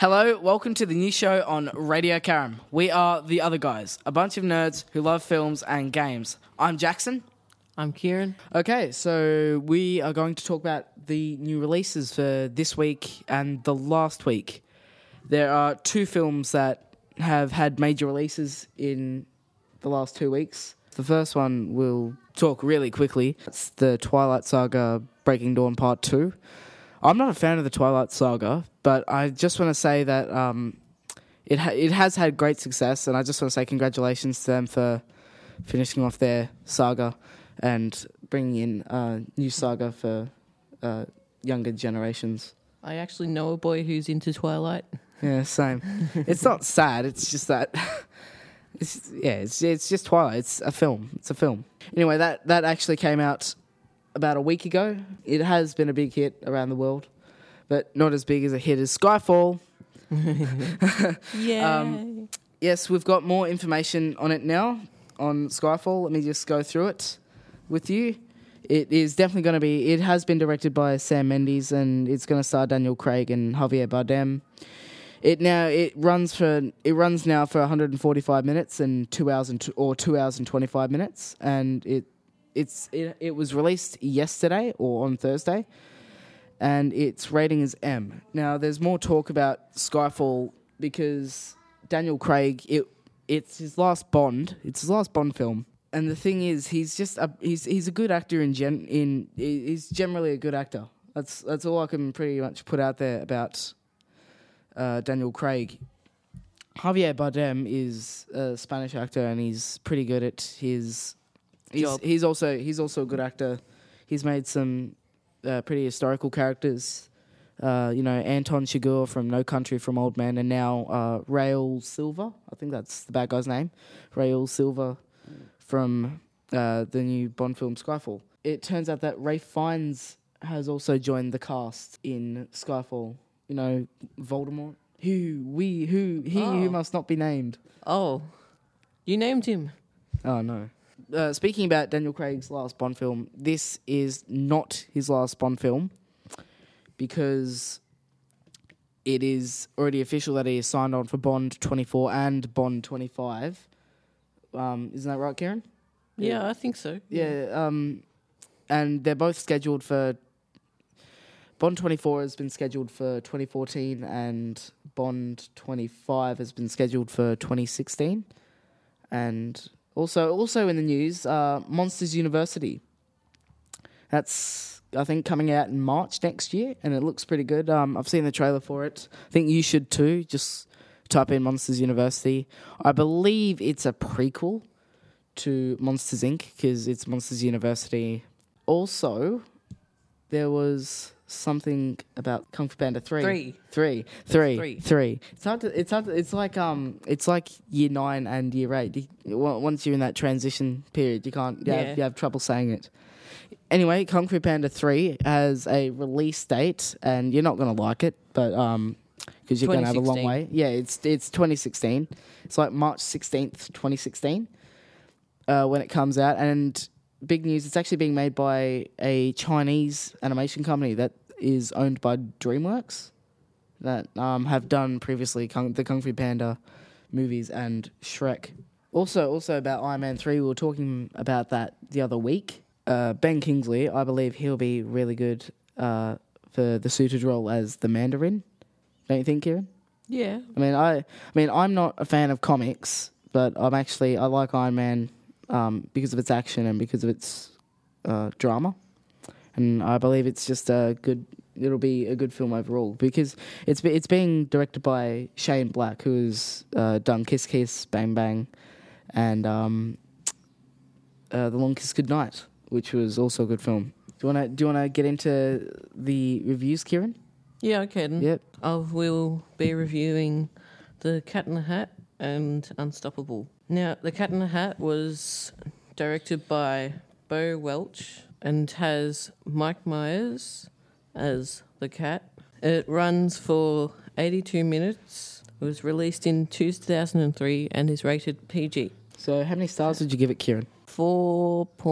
Hello, welcome to the new show on Radio Karam. We are The Other Guys, a bunch of nerds who love films and games. I'm Jackson. I'm Kieran. Okay, so we are going to talk about the new releases for this week and the last week. There are two films that have had major releases in the last 2 weeks. The first one we'll talk really quickly. It's the Twilight Saga Breaking Dawn Part 2. I'm not a fan of the Twilight Saga, but I just want to say that it has had great success, and I just want to say congratulations to them for finishing off their saga and bringing in a new saga for younger generations. I actually know a boy who's into Twilight. Yeah, same. It's not sad. It's just that it's just Twilight. It's a film. Anyway, that actually came out about a week ago. It has been a big hit around the world, but not as big as a hit as Skyfall. Yay. Yes, we've got more information on it now, on Skyfall. Let me just go through it with you. It is definitely going to be... It has been directed by Sam Mendes, and it's going to star Daniel Craig and Javier Bardem. It runs now for 145 minutes and 2 hours or 2 hours and 25 minutes, and it was released yesterday or on Thursday, and its rating is M. Now, there's more talk about Skyfall because Daniel Craig, it's his last Bond. It's his last Bond film, and the thing is, he's a good actor he's generally a good actor. That's all I can pretty much put out there about Daniel Craig. Javier Bardem is a Spanish actor, and he's pretty good at his job. He's also a good actor. He's made some pretty historical characters. Anton Chigurh from No Country for Old Men, and now Raul Silva. I think that's the bad guy's name. Raul Silva from the new Bond film Skyfall. It turns out that Ralph Fiennes has also joined the cast in Skyfall. You know, Voldemort. Who must not be named. Oh, you named him. Oh, no. Speaking about Daniel Craig's last Bond film, this is not his last Bond film because it is already official that he is signed on for Bond 24 and Bond 25. Isn't that right, Kieran? Yeah, I think so. Yeah, and they're both scheduled for... Bond 24 has been scheduled for 2014 and Bond 25 has been scheduled for 2016. And... Also in the news, Monsters University. That's, I think, coming out in March next year, and it looks pretty good. I've seen the trailer for it. I think you should too. Just type in Monsters University. I believe it's a prequel to Monsters, Inc., because it's Monsters University. Also, there was something about Kung Fu Panda 3. Three. It's hard to, it's like year 9 and year 8. Once you're in that transition period, you have trouble saying it. Anyway, Kung Fu Panda 3 has a release date, and you're not going to like it, but because you're going to have a long way. Yeah, it's 2016. It's like March 16th, 2016, when it comes out, and big news, it's actually being made by a Chinese animation company that is owned by DreamWorks that have done previously the Kung Fu Panda movies and Shrek. Also about Iron Man 3, we were talking about that the other week. Ben Kingsley, I believe he'll be really good for the suited role as the Mandarin. Don't you think, Kieran? Yeah. I mean, I'm not a fan of comics, but I like Iron Man because of its action and because of its drama. And I believe it's just it'll be a good film overall because it's being directed by Shane Black, who's done Kiss Kiss, Bang Bang, and The Long Kiss Goodnight, which was also a good film. Do you wanna get into the reviews, Kieran? Yeah, okay. Yep. We'll be reviewing The Cat in the Hat and Unstoppable. Now, The Cat in the Hat was directed by Bo Welch and has Mike Myers as the cat. It runs for 82 minutes. It was released in 2003 and is rated PG. So how many stars would you give it, Kieran?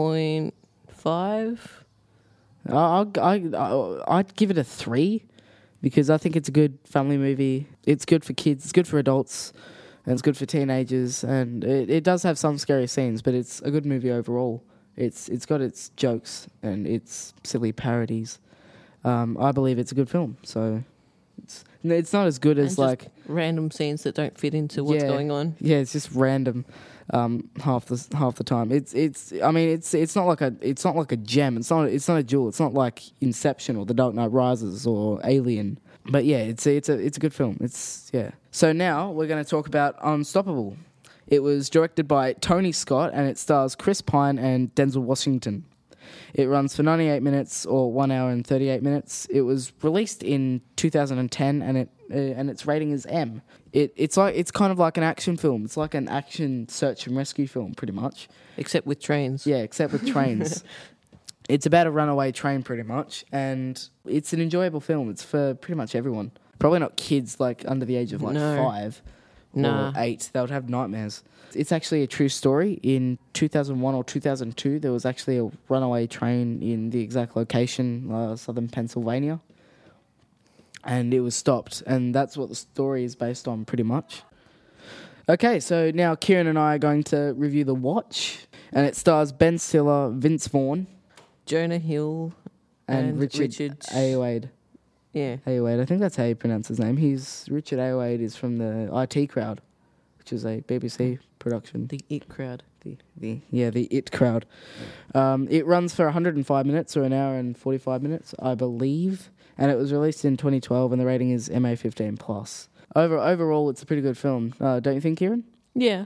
4.5. I'd give it a 3 because I think it's a good family movie. It's good for kids, it's good for adults, and it's good for teenagers. And it does have some scary scenes, but it's a good movie overall. It's got its jokes and its silly parodies. I believe it's a good film. So it's not as good as like random scenes that don't fit into what's going on. Yeah, it's just random. Half the time. It's not like a gem. It's not a jewel. It's not like Inception or The Dark Knight Rises or Alien. But yeah, it's a good film. So now we're going to talk about Unstoppable. It was directed by Tony Scott and it stars Chris Pine and Denzel Washington. It runs for 98 minutes or 1 hour and 38 minutes. It was released in 2010 and its rating is M. It's kind of like an action film. It's like an action search and rescue film, pretty much. Except with trains. Yeah, except with trains. It's about a runaway train, pretty much, and it's an enjoyable film. It's for pretty much everyone. Probably not kids like under the age of 5 or 8. They would have nightmares. It's actually a true story. In 2001 or 2002, there was actually a runaway train in the exact location, southern Pennsylvania. And it was stopped. And that's what the story is based on, pretty much. Okay, so now Kieran and I are going to review The Watch. And it stars Ben Stiller, Vince Vaughn, Jonah Hill, and Richard Ayoade. Yeah. Ayoade, I think that's how you pronounce his name. Richard Ayoade is from the IT Crowd, which is a BBC production. The It Crowd. The It Crowd. It runs for 105 minutes or an hour and 45 minutes, I believe. And it was released in 2012 and the rating is MA15+. Overall, it's a pretty good film. Don't you think, Kieran? Yeah.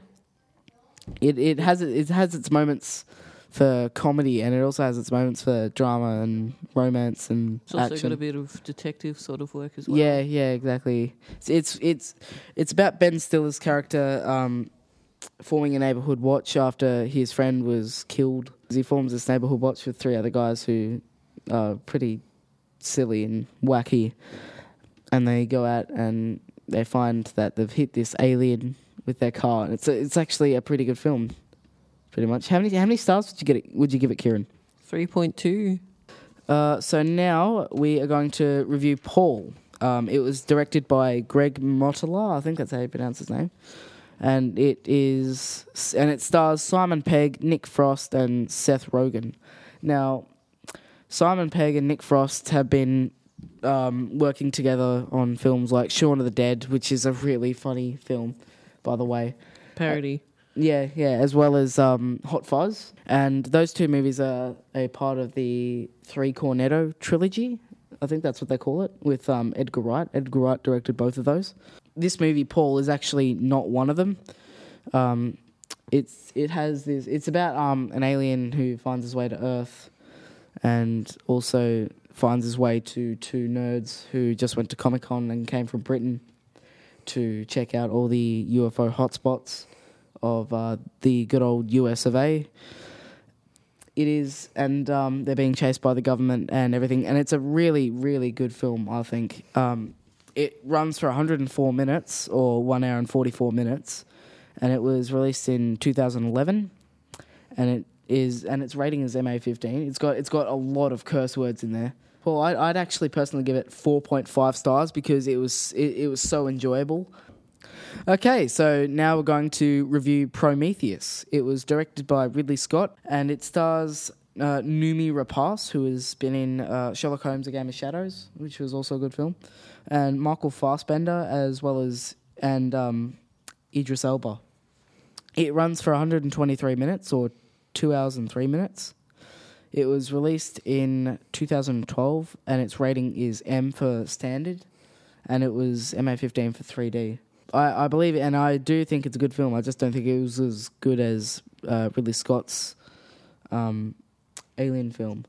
It has its moments for comedy and it also has its moments for drama and romance and It's also action. got a bit of detective sort of work as well. Yeah, exactly. It's about Ben Stiller's character forming a neighbourhood watch after his friend was killed. He forms this neighbourhood watch with 3 other guys who are pretty silly and wacky, and they go out and they find that they've hit this alien with their car. And it's actually a pretty good film, pretty much. How many stars would you give it, Kieran? 3.2. So now we are going to review Paul. It was directed by Greg Mottola, I think that's how you pronounce his name. And it stars Simon Pegg, Nick Frost, and Seth Rogen. Now, Simon Pegg and Nick Frost have been working together on films like Shaun of the Dead, which is a really funny film, by the way. Parody. Yeah, as well as Hot Fuzz. And those 2 movies are a part of the 3 Cornetto trilogy. I think that's what they call it, with Edgar Wright. Edgar Wright directed both of those. This movie, Paul, is actually not one of them. It's about an alien who finds his way to Earth and also finds his way to 2 nerds who just went to Comic-Con and came from Britain to check out all the UFO hotspots of the good old US of A. It is, and they're being chased by the government and everything, and it's a really, really good film, I think. It runs for 104 minutes, or 1 hour and 44 minutes, and it was released in 2011, and its rating is MA15. It's got a lot of curse words in there. Well, I'd actually personally give it 4.5 stars because it was so enjoyable. Okay, so now we're going to review Prometheus. It was directed by Ridley Scott, and it stars Noomi Rapace, who has been in Sherlock Holmes: A Game of Shadows, which was also a good film, and Michael Fassbender, as well as Idris Elba. It runs for 123 minutes, or 2 hours and 3 minutes. It was released in 2012, and its rating is M for standard, and it was MA15 for 3D. I believe it, and I do think it's a good film. I just don't think it was as good as Ridley Scott's Alien film.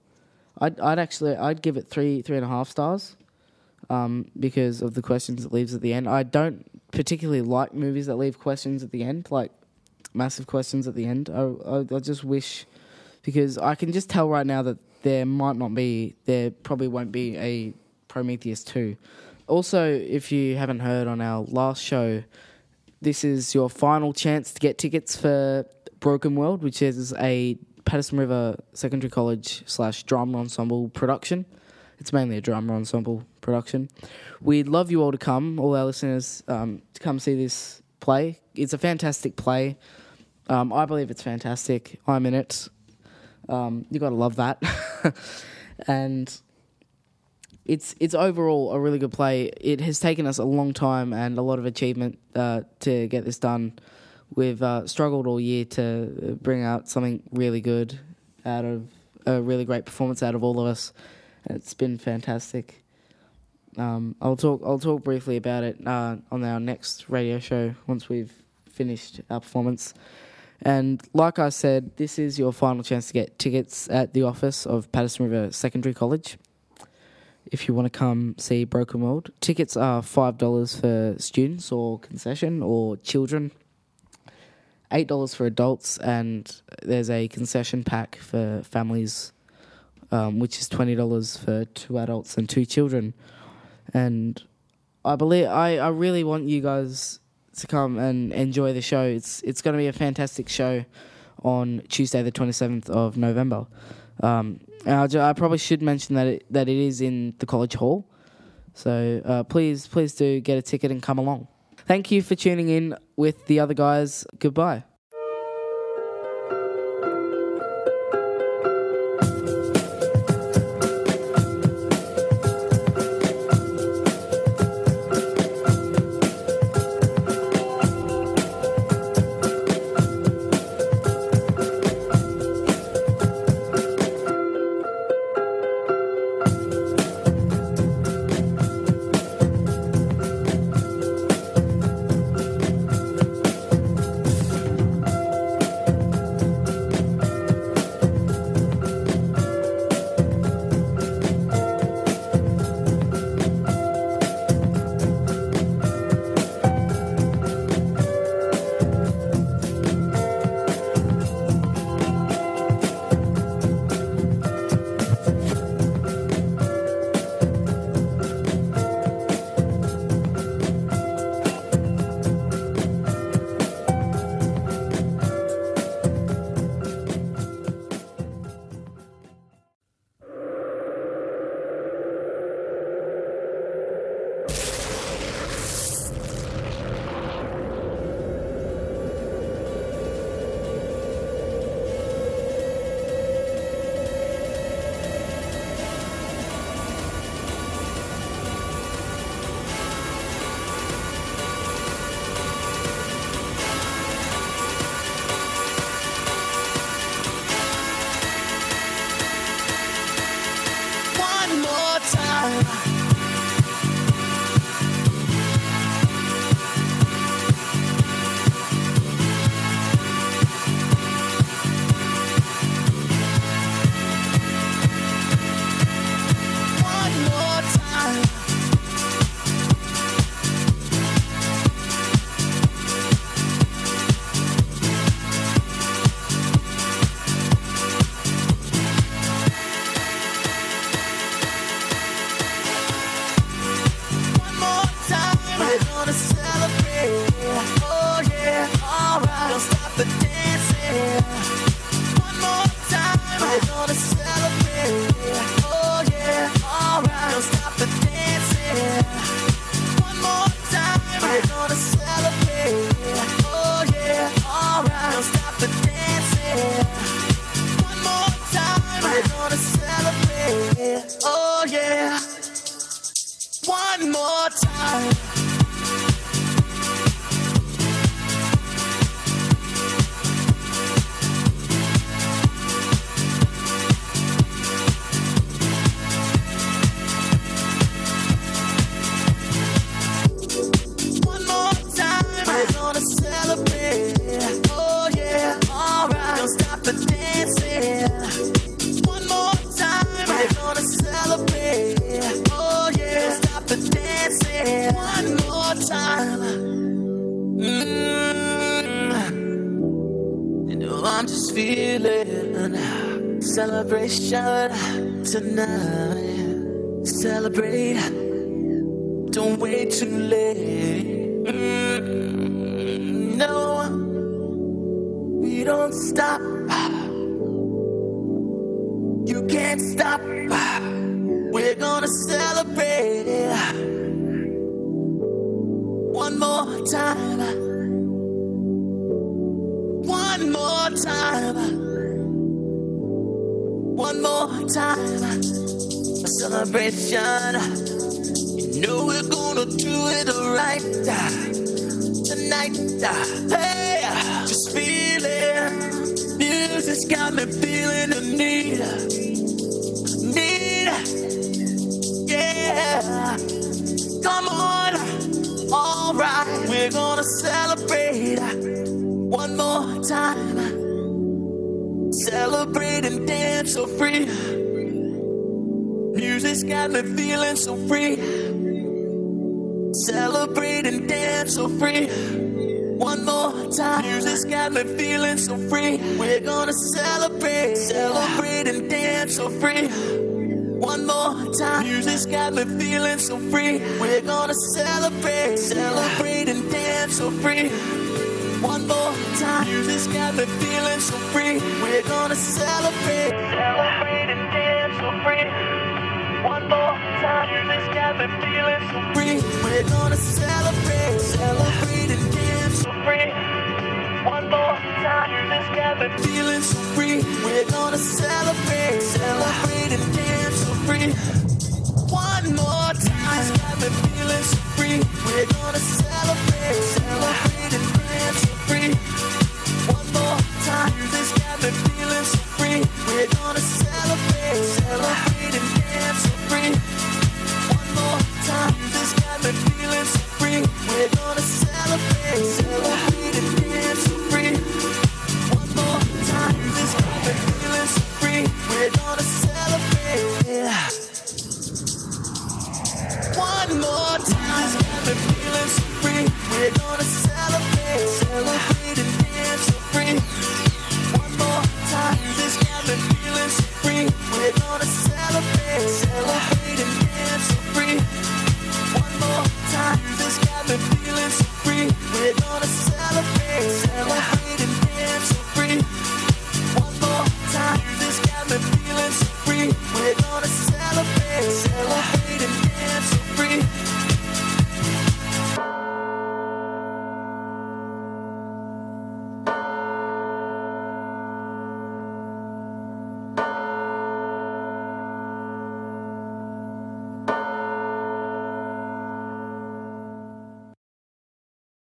I'd give it 3.5 stars because of the questions it leaves at the end. I don't particularly like movies that leave questions at the end, like massive questions at the end. I just wish, because I can just tell right now that there probably won't be a Prometheus 2. Also, if you haven't heard on our last show, this is your final chance to get tickets for Broken World, which is a Patterson River Secondary College / drama ensemble production. It's mainly a drummer ensemble production. We'd love you all to come, all our listeners, to come see this play. It's a fantastic play. I believe it's fantastic. I'm in it. You got to love that. And it's overall a really good play. It has taken us a long time and a lot of achievement to get this done. We've struggled all year to bring out something really good out of a really great performance out of all of us. It's been fantastic. I'll talk briefly about it on our next radio show once we've finished our performance. And like I said, this is your final chance to get tickets at the office of Patterson River Secondary College. If you want to come see Broken World, tickets are $5 for students or concession or children, $8 for adults, and there's a concession pack for families, which is $20 for 2 adults and 2 children. And I really want you guys to come and enjoy the show. It's going to be a fantastic show on Tuesday, the 27th of November. I probably should mention that it is in the College Hall. So please do get a ticket and come along. Thank you for tuning in with the other guys. Goodbye. Celebration tonight. Celebrate. Don't wait too late. No, we don't stop. You can't stop. We're We're gonna celebrate one more time. One more time. One more time. A celebration. You know we're gonna do it right tonight. Hey, just feeling. Music's got me feeling the need. Yeah. Come on. Alright, we're gonna celebrate one more time. Celebrate and dance so free. Music's got me feeling so free. Celebrate and dance so free. One more time. Music's got me feeling so free. We're gonna celebrate and dance so free. One more time. Music's got me feeling so free. We're gonna celebrate and dance so free. One more time. Music's got me feeling so free. We're gonna celebrate and dance so free. One more time. Music's got me feeling so free. We're gonna celebrate and dance so free. One more time. Music's got me feeling so free. We're gonna celebrate and dance so free. One more time. Music's got me feeling so free. We're gonna celebrate and dance so free. One more time. Music's got me feeling so free. We're gonna celebrate and dance so free. One more time. Music's got me feeling so free. We're gonna celebrate and dance so free. One more time. Music's got me feeling so free. We're gonna celebrate. One more time. Music's got me feeling so free. We're gonna celebrate.